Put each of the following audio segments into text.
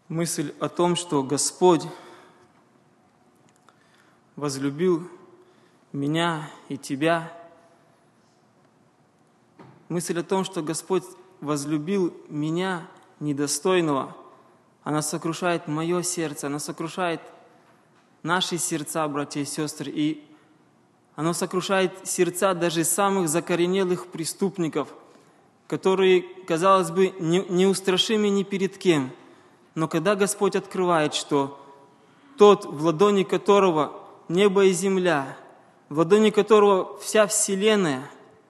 мысль о том, что Господь возлюбил меня и тебя. Мысль о том, что Господь возлюбил меня, недостойного, она сокрушает мое сердце, она сокрушает наши сердца, братья и сестры, и она сокрушает сердца даже самых закоренелых преступников, которые, казалось бы, неустрашимы ни перед кем. Но когда Господь открывает, что тот, в ладони которого небо и земля, в ладони которого вся вселенная,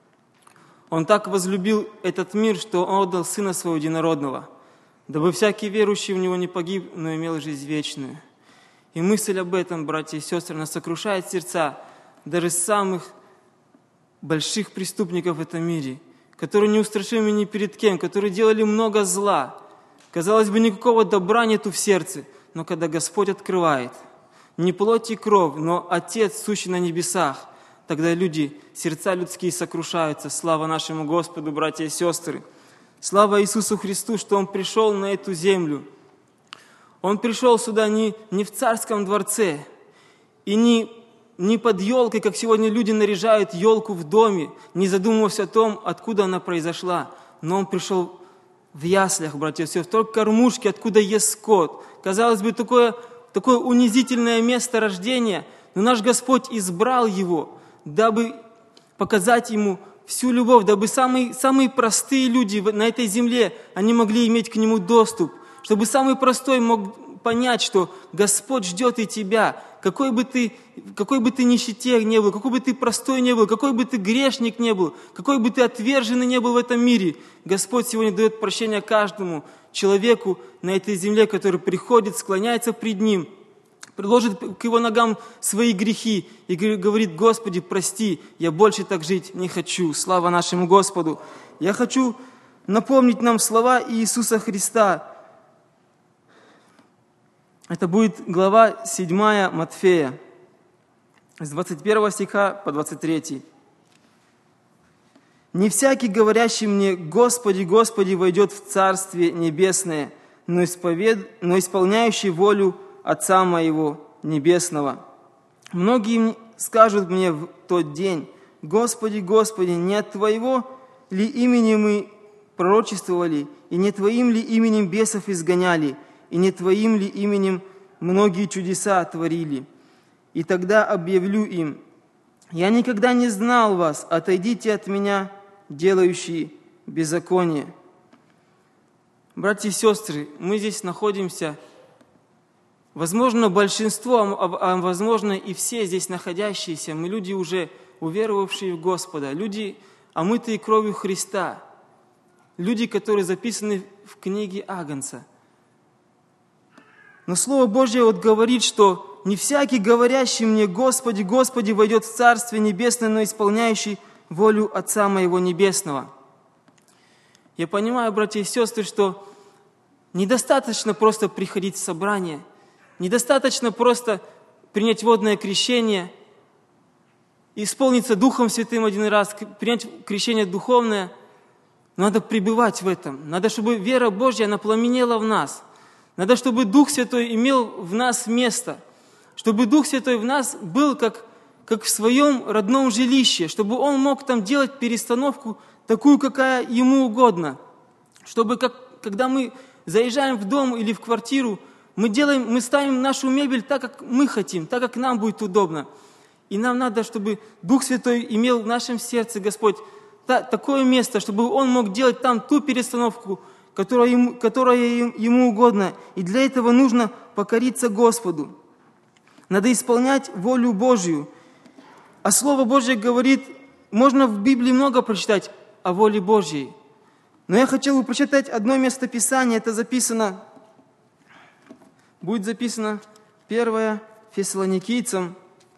Он так возлюбил этот мир, что Он отдал Сына Своего Единородного, дабы всякий верующий в Него не погиб, но имел жизнь вечную. И мысль об этом, братья и сестры, она сокрушает сердца даже самых больших преступников в этом мире, которые неустрашимы ни перед кем, которые делали много зла. Казалось бы, никакого добра нету в сердце, но когда Господь открывает, не плоть и кровь, но Отец, сущий на небесах, тогда люди, сердца людские сокрушаются. Слава нашему Господу, братья и сестры! Слава Иисусу Христу, что Он пришел на эту землю. Он пришел сюда не в царском дворце и не под елкой, как сегодня люди наряжают елку в доме, не задумываясь о том, откуда она произошла. Но Он пришел в яслях, братья и сестры, только кормушки, откуда ест скот. Казалось бы, такое унизительное место рождения, но наш Господь избрал его, дабы показать ему всю любовь, дабы самые простые люди на этой земле, они могли иметь к нему доступ, чтобы самый простой мог понять, что Господь ждет и тебя, какой бы ты нищете не был, какой бы ты простой не был, какой бы ты грешник не был, какой бы ты отверженный не был в этом мире, Господь сегодня дает прощение каждому человеку на этой земле, который приходит, склоняется пред Ним, приложит к Его ногам свои грехи и говорит: Господи, прости, я больше так жить не хочу. Слава нашему Господу! Я хочу напомнить нам слова Иисуса Христа. Это будет глава 7 Матфея, с 21 стиха по 23. «Не всякий, говорящий мне: Господи, Господи, войдет в Царствие Небесное, но исполняющий волю Отца Моего Небесного. Многие скажут мне в тот день: Господи, Господи, не от Твоего ли имени мы пророчествовали, и не Твоим ли именем бесов изгоняли, и не Твоим ли именем многие чудеса творили? И тогда объявлю им: я никогда не знал вас, отойдите от меня, делающие беззаконие». Братья и сестры, мы здесь находимся, возможно, большинство, а возможно и все здесь находящиеся, мы люди уже уверовавшие в Господа, люди, омытые кровью Христа, люди, которые записаны в книге Агнца. Но Слово Божье говорит, что не всякий, говорящий мне: Господи, Господи, войдет в Царствие Небесное, но исполняющий волю Отца Моего Небесного. Я понимаю, братья и сестры, что недостаточно просто приходить в собрание, недостаточно просто принять водное крещение, исполниться Духом Святым один раз, принять крещение духовное. Надо пребывать в этом. Надо, чтобы вера Божья, она пламенела в нас. Надо, чтобы Дух Святой имел в нас место, чтобы Дух Святой в нас был как в своем родном жилище, чтобы Он мог там делать перестановку такую, какая Ему угодно. Чтобы, когда мы заезжаем в дом или в квартиру, мы ставим нашу мебель так, как мы хотим, так, как нам будет удобно. И нам надо, чтобы Дух Святой имел в нашем сердце, Господь, такое место, чтобы Он мог делать там ту перестановку, которая Ему угодно. И для этого нужно покориться Господу. Надо исполнять волю Божью. А Слово Божье говорит, можно в Библии много прочитать о воле Божьей. Но я хотел бы прочитать одно местописание. Это будет записано 1 Фессалоникийцам,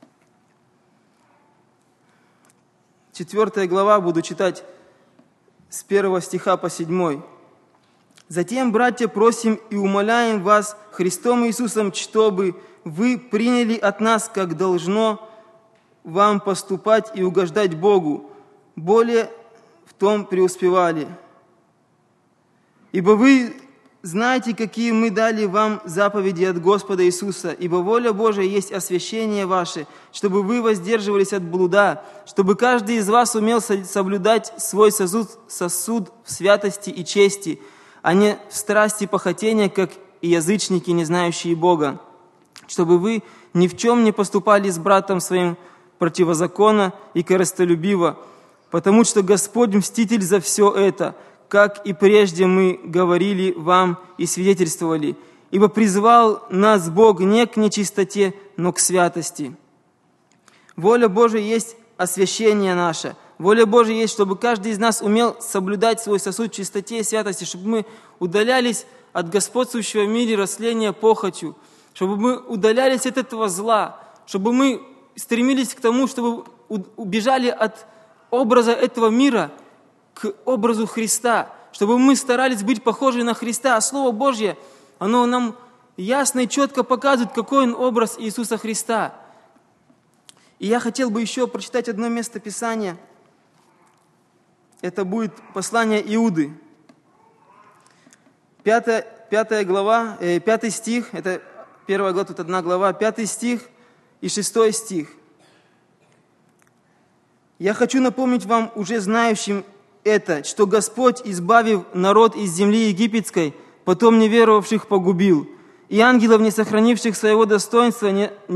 4 глава, буду читать с 1 стиха по 7. «Затем, братья, просим и умоляем вас Христом Иисусом, чтобы вы приняли от нас, как должно вам поступать и угождать Богу, более в том преуспевали. Ибо вы знаете, какие мы дали вам заповеди от Господа Иисуса, ибо воля Божия есть освящение ваше, чтобы вы воздерживались от блуда, чтобы каждый из вас умел соблюдать свой сосуд в святости и чести, а не в страсти похотения, как и язычники, не знающие Бога, чтобы вы ни в чем не поступали с братом своим противозаконно и корыстолюбиво, потому что Господь мститель за все это, как и прежде мы говорили вам и свидетельствовали, ибо призвал нас Бог не к нечистоте, но к святости. Воля Божия есть освящение наше. Воля Божия есть, чтобы каждый из нас умел соблюдать свой сосуд в чистоте и святости, чтобы мы удалялись от господствующего в мире растления похотью, чтобы мы удалялись от этого зла, чтобы мы стремились к тому, чтобы убежали от образа этого мира к образу Христа, чтобы мы старались быть похожи на Христа. А Слово Божье, оно нам ясно и четко показывает, какой он образ Иисуса Христа. И я хотел бы еще прочитать одно место Писания. Это будет послание Иуды. 5 глава, 5 стих, это 1 глава, тут 1 глава, 5 стих и 6 стих. «Я хочу напомнить вам, уже знающим это, что Господь, избавив народ из земли египетской, потом неверовавших погубил, и ангелов, не сохранивших своего достоинства,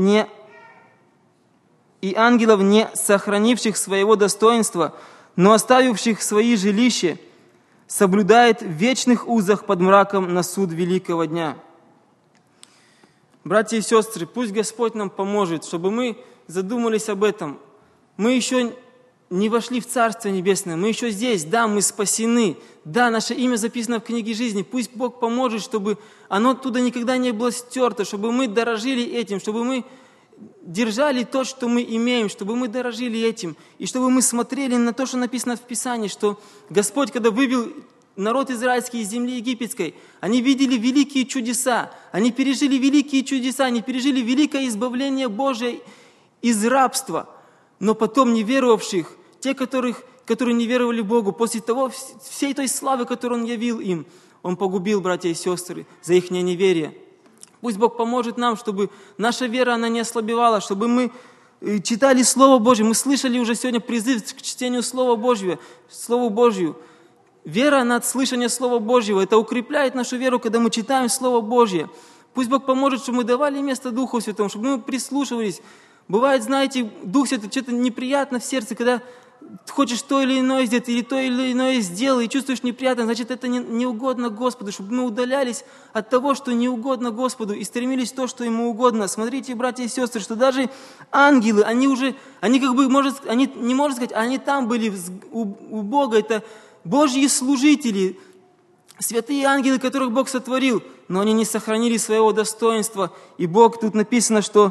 но оставивших свои жилища, соблюдает в вечных узах под мраком на суд великого дня». Братья и сестры, пусть Господь нам поможет, чтобы мы задумались об этом. Мы еще не вошли в Царство Небесное, мы еще здесь, да, мы спасены, да, наше имя записано в книге жизни. Пусть Бог поможет, чтобы оно оттуда никогда не было стерто, чтобы мы дорожили этим, чтобы мы держали то, что мы имеем, чтобы мы дорожили этим, и чтобы мы смотрели на то, что написано в Писании, что Господь, когда вывел народ израильский из земли египетской, они видели великие чудеса, они пережили великие чудеса, они пережили великое избавление Божие из рабства, но потом неверовавших, те, которые не веровали Богу, после того, всей той славы, которую Он явил им, Он погубил, братья и сестры, за их неверие. Пусть Бог поможет нам, чтобы наша вера, она не ослабевала, чтобы мы читали Слово Божье. Мы слышали уже сегодня призыв к чтению Слова Божьего, Слову Божью. Вера над слышанием Слова Божьего, это укрепляет нашу веру, когда мы читаем Слово Божье. Пусть Бог поможет, чтобы мы давали место Духу Святому, чтобы мы прислушивались. Бывает, знаете, Дух Святой, что-то неприятно в сердце, когда хочешь то или иное сделать, или то или иное сделать, и чувствуешь неприятно, значит, это не угодно Господу, чтобы мы удалялись от того, что не угодно Господу, и стремились в то, что Ему угодно. Смотрите, братья и сестры, что даже ангелы, они не можно сказать, они там были у Бога, это Божьи служители, святые ангелы, которых Бог сотворил, но они не сохранили своего достоинства, и Бог, тут написано, что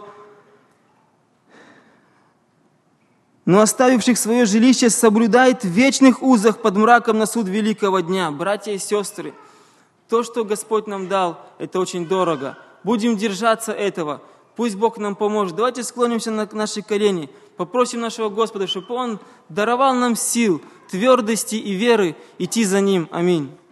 но оставивших свое жилище соблюдает в вечных узах под мраком на суд великого дня. Братья и сестры, то, что Господь нам дал, это очень дорого. Будем держаться этого. Пусть Бог нам поможет. Давайте склонимся на наши колени, попросим нашего Господа, чтобы Он даровал нам сил, твердости и веры идти за Ним. Аминь.